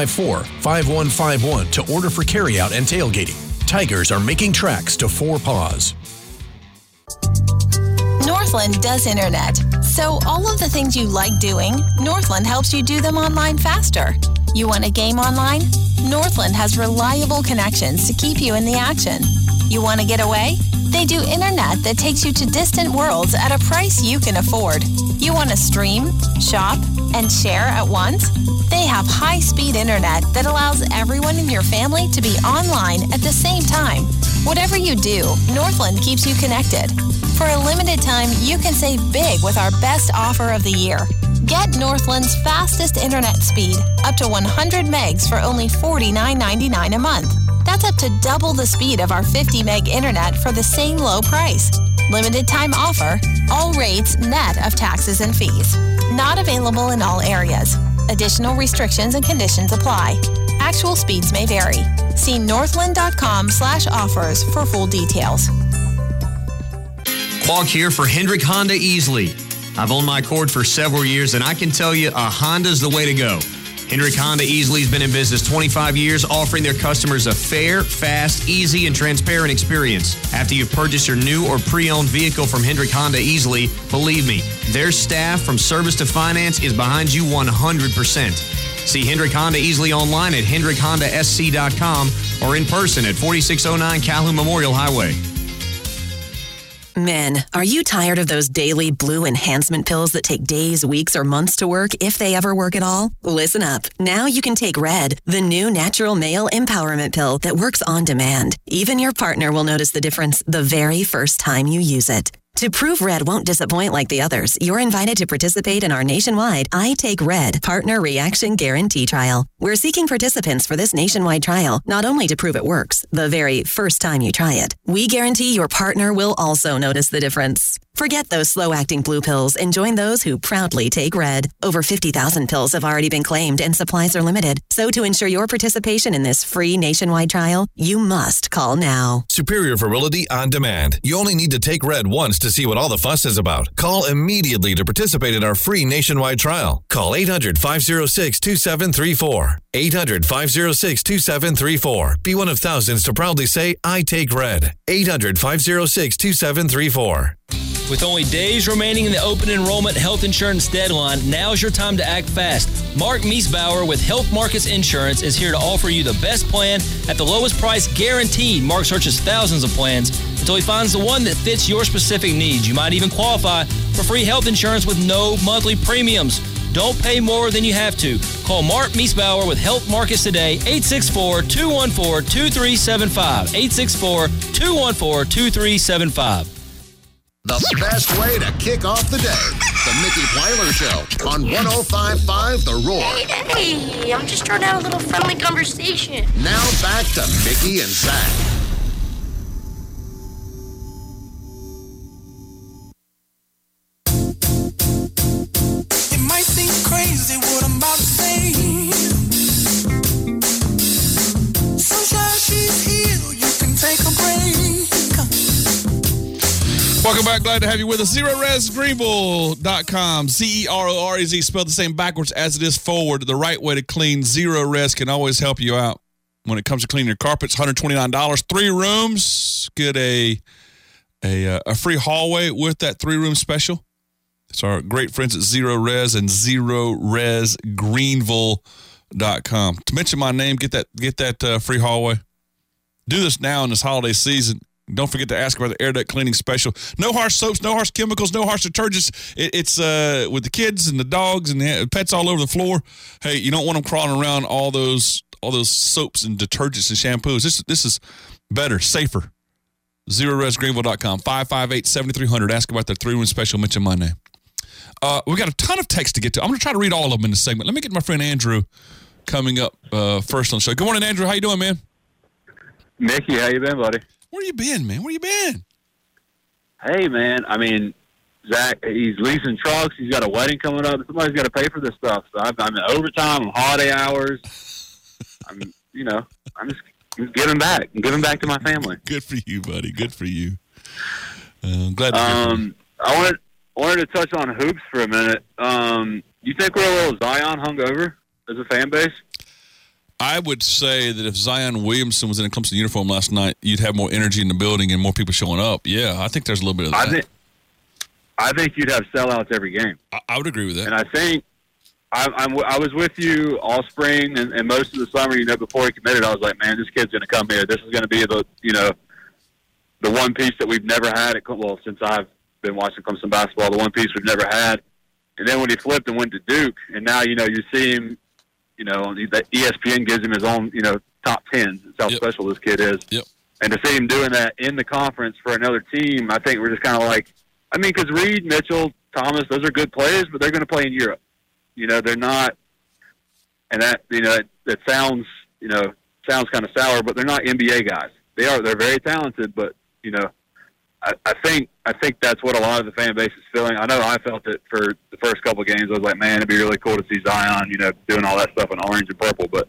654-5151 to order for carryout and tailgating. Tigers are making tracks to Four Paws. Northland does internet, so all of the things you like doing, Northland helps you do them online faster. You want a game online? Northland has reliable connections to keep you in the action. You want to get away? They do internet that takes you to distant worlds at a price you can afford. You want to stream, shop, and share at once? They have high-speed internet that allows everyone in your family to be online at the same time. Whatever you do, Northland keeps you connected. For a limited time, you can save big with our best offer of the year. Get Northland's fastest internet speed, up to 100 megs for only $49.99 a month. That's up to double the speed of our 50 meg internet for the same low price. Limited time offer, all rates net of taxes and fees. Not available in all areas. Additional restrictions and conditions apply. Actual speeds may vary. See northland.com/offers for full details. Clark here for Hendrick Honda Easley. I've owned my Accord for several years, and I can tell you a Honda's the way to go. Hendrick Honda Easley has been in business 25 years, offering their customers a fair, fast, easy, and transparent experience. After you've purchased your new or pre-owned vehicle from Hendrick Honda Easley, believe me, their staff from service to finance is behind you 100%. See Hendrick Honda Easley online at hendrickhondasc.com or in person at 4609 Calhoun Memorial Highway. Men, are you tired of those daily blue enhancement pills that take days, weeks, or months to work, if they ever work at all? Listen up. Now you can take Red, the new natural male empowerment pill that works on demand. Even your partner will notice the difference the very first time you use it. To prove Red won't disappoint like the others, you're invited to participate in our nationwide I Take Red Partner Reaction Guarantee Trial. We're seeking participants for this nationwide trial, not only to prove it works, the very first time you try it. We guarantee your partner will also notice the difference. Forget those slow-acting blue pills and join those who proudly take Red. Over 50,000 pills have already been claimed and supplies are limited. So to ensure your participation in this free nationwide trial, you must call now. Superior Virility on Demand. You only need to take Red once to see what all the fuss is about. Call immediately to participate in our free nationwide trial. Call 800-506-2734. 800-506-2734. Be one of thousands to proudly say, I take Red. 800-506-2734. With only days remaining in the open enrollment health insurance deadline, now's your time to act fast. Mark Miesbauer with Health Markets Insurance is here to offer you the best plan at the lowest price guaranteed. Mark searches thousands of plans until he finds the one that fits your specific needs. You might even qualify for free health insurance with no monthly premiums. Don't pay more than you have to. Call Mark Miesbauer with Health Markets today, 864-214-2375. 864-214-2375. The best way to kick off the day. The Mickey Plyler Show on 105.5 The Roar. Hey, I'm just trying to have a little friendly conversation. Now back to Mickey and Zach. It might seem crazy what I'm about to say. Sunshine, she's here. You can take a break. Welcome back. Glad to have you with us. ZeroResGreenville.com. ZeroRez, spelled the same backwards as it is forward. The right way to clean. Zero Res can always help you out when it comes to cleaning your carpets. $129, 3 rooms. Get a free hallway with that 3-room special. It's our great friends at Zero Res and ZeroResGreenville.com. To mention my name, get that free hallway. Do this now in this holiday season. Don't forget to ask about the air duct cleaning special. No harsh soaps, no harsh chemicals, no harsh detergents. It's with the kids and the dogs and the pets all over the floor. Hey, you don't want them crawling around all those soaps and detergents and shampoos. This is better, safer. ZeroResGreenville.com, 558-7300. Ask about that 3-room special. Mention my name. We got a ton of texts to get to. I'm going to try to read all of them in this segment. Let me get my friend Andrew coming up first on the show. Good morning, Andrew. How you doing, man? Mickey, how you been, buddy? Where you been, man? Where you been? Hey, man. I mean, Zach, he's leasing trucks. He's got a wedding coming up. Somebody's got to pay for this stuff. So I'm in overtime. I'm holiday hours. I'm just giving back. I'm giving back to my family. Good for you, buddy. Good for you. I'm glad to hear from you. I wanted to touch on hoops for a minute. You think we're a little Zion hungover as a fan base? I would say that if Zion Williamson was in a Clemson uniform last night, you'd have more energy in the building and more people showing up. Yeah, I think there's a little bit of that. I think you'd have sellouts every game. I would agree with that. And I think I was with you all spring and most of the summer. Before he committed, I was like, man, this kid's going to come here. This is going to be the one piece that we've never had since I've been watching Clemson basketball. The one piece we've never had. And then when he flipped and went to Duke, and now you see him. That ESPN gives him his own, top 10. That's how special this kid is. Yep. And to see him doing that in the conference for another team, I think we're just kind of like, because Reed, Mitchell, Thomas, those are good players, but they're going to play in Europe. They're not, and that, that sounds kind of sour, but they're not NBA guys. They're very talented, but, I think that's what a lot of the fan base is feeling. I know I felt it for the first couple of games. I was like, man, it'd be really cool to see Zion, doing all that stuff in orange and purple. But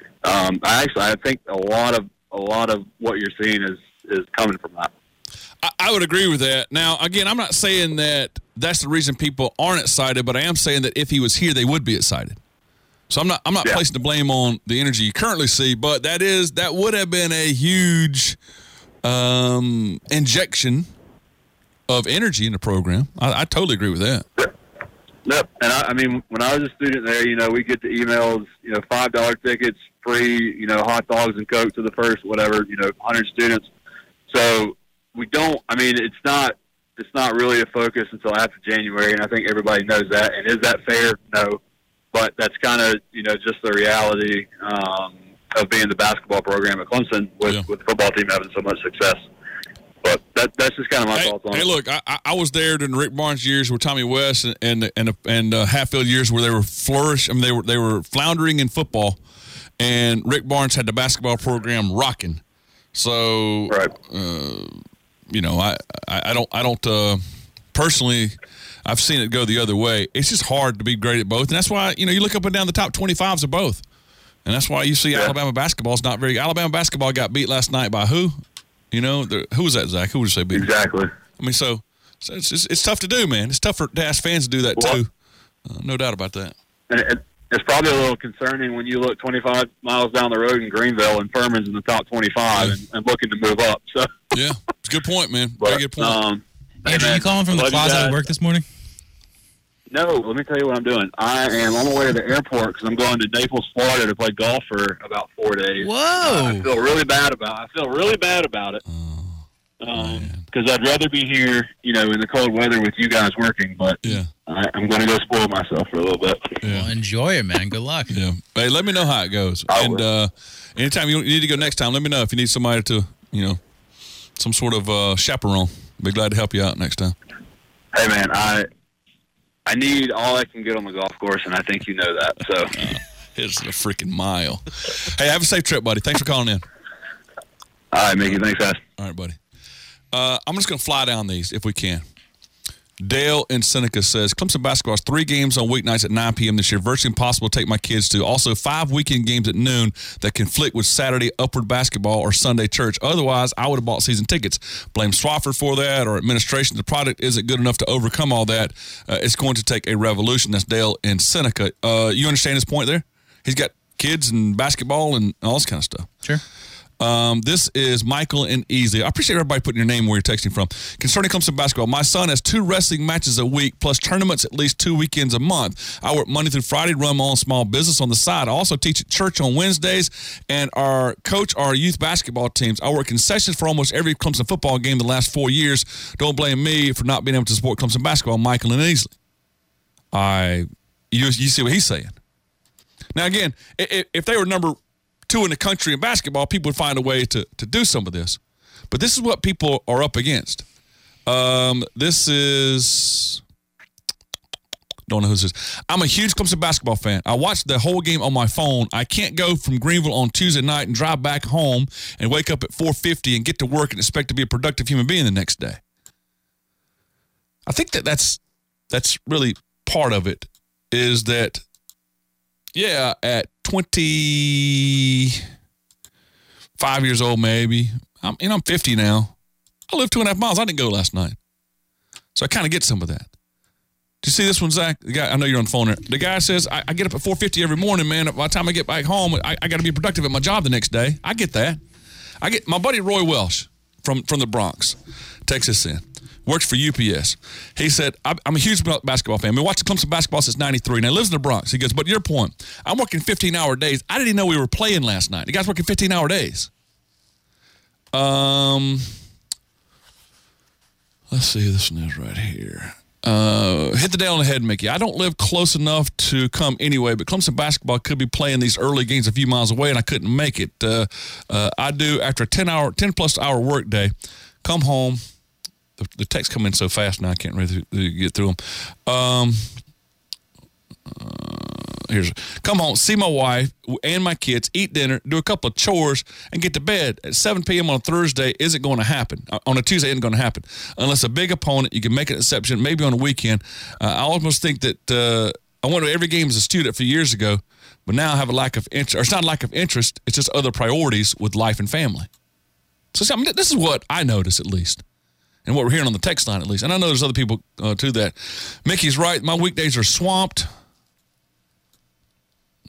I think a lot of what you're seeing is coming from that. I would agree with that. Now, again, I'm not saying that that's the reason people aren't excited, but I am saying that if he was here, they would be excited. So I'm not placing the blame on the energy you currently see, but that would have been a huge injection of energy in the program. I totally agree with that. Yep. And I mean, when I was a student there, we get the emails, $5 tickets, free, hot dogs and Coke to the first, whatever, 100 students. So we don't, it's not really a focus until after January. And I think everybody knows that. And is that fair? No. But that's kind of, just the reality of being the basketball program at Clemson with the football team having so much success. But that's just kind of my thoughts on it. Hey, look, I was there during the Rick Barnes years with Tommy West and Hatfield years where they were flourishing. They were floundering in football, and Rick Barnes had the basketball program rocking. So, right. I don't personally. I've seen it go the other way. It's just hard to be great at both, and that's why you look up and down the top 25s of both, and that's why you see Alabama basketball is not very. Alabama basketball got beat last night by who? Who was that, Zach? Who would you say beat? Exactly. So it's tough to do, man. It's tough to ask fans to do that too. No doubt about that. And it's probably a little concerning when you look 25 miles down the road in Greenville and Furman's in the top 25 and looking to move up. So yeah, it's a good point, man. Very good point. Andrew, you calling from the closet at work this morning? No, let me tell you what I'm doing. I'm on my way to the airport because I'm going to Naples, Florida to play golf for about 4 days. Whoa! I feel really bad about it. Because I'd rather be here, in the cold weather with you guys working. But I'm going to go spoil myself for a little bit. Yeah. Well, enjoy it, man. Good luck. Yeah. Hey, let me know how it goes. Anytime you need to go next time, let me know if you need somebody to, some sort of chaperone. Be glad to help you out next time. Hey, man, I need all I can get on the golf course, and I think you know that. So it's a freaking mile. Hey, have a safe trip, buddy. Thanks for calling in. All right, Mickey. Thanks, guys. All right, buddy. I'm just going to fly down these if we can. Dale in Seneca says, Clemson basketball has 3 games on weeknights at 9 p.m. this year. Virtually impossible to take my kids to. Also, 5 weekend games at noon that conflict with Saturday upward basketball or Sunday church. Otherwise, I would have bought season tickets. Blame Swafford for that or administration. The product isn't good enough to overcome all that. It's going to take a revolution. That's Dale in Seneca. You understand his point there? He's got kids and basketball and all this kind of stuff. Sure. This is Michael and Easley. I appreciate everybody putting your name where you're texting from. Concerning Clemson basketball, my son has 2 wrestling matches a week plus tournaments at least 2 weekends a month. I work Monday through Friday, run my own small business on the side. I also teach at church on Wednesdays and coach our youth basketball teams. I work concessions for almost every Clemson football game the last 4 years. Don't blame me for not being able to support Clemson basketball, Michael and Easley. You see what he's saying. Now, again, if they were number 2 in the country in basketball, people would find a way to do some of this. But this is what people are up against. This is... Don't know who this is. I'm a huge Clemson basketball fan. I watched the whole game on my phone. I can't go from Greenville on Tuesday night and drive back home and wake up at 4:50 and get to work and expect to be a productive human being the next day. I think that's really part of it, is that, at 25 years old, maybe. I'm 50 now. I live 2.5 miles. I didn't go last night. So I kind of get some of that. Do you see this one, Zach? The guy, I know you're on the phone there. The guy says, I get up at 4:50 every morning, man. By the time I get back home, I got to be productive at my job the next day. I get that. I get my buddy Roy Welsh from the Bronx, Texas in. Works for UPS. He said, I'm a huge basketball fan. I've been watching Clemson basketball since 93. Now, he lives in the Bronx. He goes, but your point, I'm working 15-hour days. I didn't even know we were playing last night. The guy's working 15-hour days. Let's see who this one is right here. Hit the nail on the head, Mickey. I don't live close enough to come anyway, but Clemson basketball could be playing these early games a few miles away, and I couldn't make it. I do after a 10-plus hour work day, come home. The texts come in so fast now I can't really get through them. Come home, see my wife and my kids, eat dinner, do a couple of chores, and get to bed. At 7 p.m. on a Thursday isn't going to happen. On a Tuesday isn't going to happen. Unless a big opponent, you can make an exception, maybe on a weekend. I almost think that I went to every game as a student a few years ago, but now I have a lack of interest. Or it's not a lack of interest, it's just other priorities with life and family. So this is what I notice, at least. And what we're hearing on the text line, at least. And I know there's other people to that. Mickey's right. My weekdays are swamped.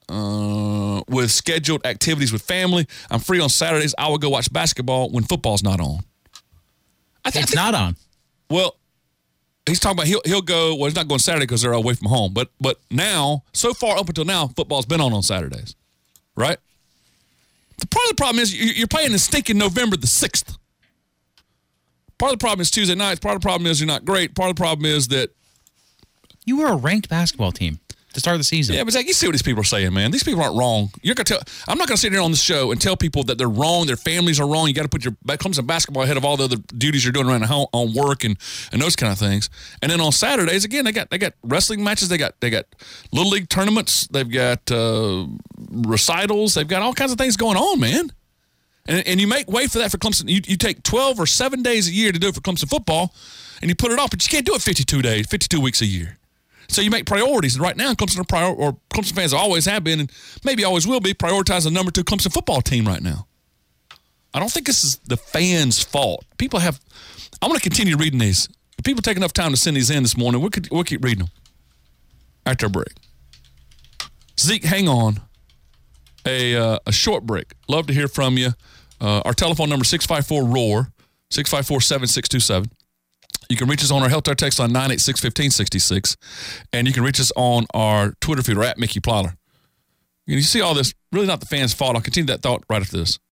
with scheduled activities with family. I'm free on Saturdays. I will go watch basketball when football's not on. It's not on. Well, he's talking about he'll go. Well, he's not going Saturday because they're away from home. But now, so far up until now, football's been on Saturdays, right? Part of the problem is you're playing in stinking November the 6th. Part of the problem is Tuesday nights. Part of the problem is you're not great. Part of the problem is that you were a ranked basketball team to start the season. Yeah, but Zach, you see what these people are saying, man. These people aren't wrong. You're gonna tell. I'm not gonna sit here on this show and tell people that they're wrong. Their families are wrong. You got to put your Clemson basketball ahead of all the other duties you're doing around home, on work and those kind of things. And then on Saturdays, again, they got wrestling matches. They got little league tournaments. They've got recitals. They've got all kinds of things going on, man. And you make way for that for Clemson. You take 12 or 7 days a year to do it for Clemson football, and you put it off, but you can't do it 52 weeks a year. So you make priorities, and right now Clemson Clemson fans always have been, and maybe always will be, prioritizing the number 2 Clemson football team right now. I don't think this is the fans' fault. I'm going to continue reading these. If people take enough time to send these in this morning, we'll keep reading them after a break. Zeke, hang on. A short break. Love to hear from you. Our telephone number is 654-ROAR, 654-7627. You can reach us on our Health Air text line 986-1566, and you can reach us on our Twitter feed or at Mickey Plyler. You see all this, really not the fans' fault. I'll continue that thought right after this.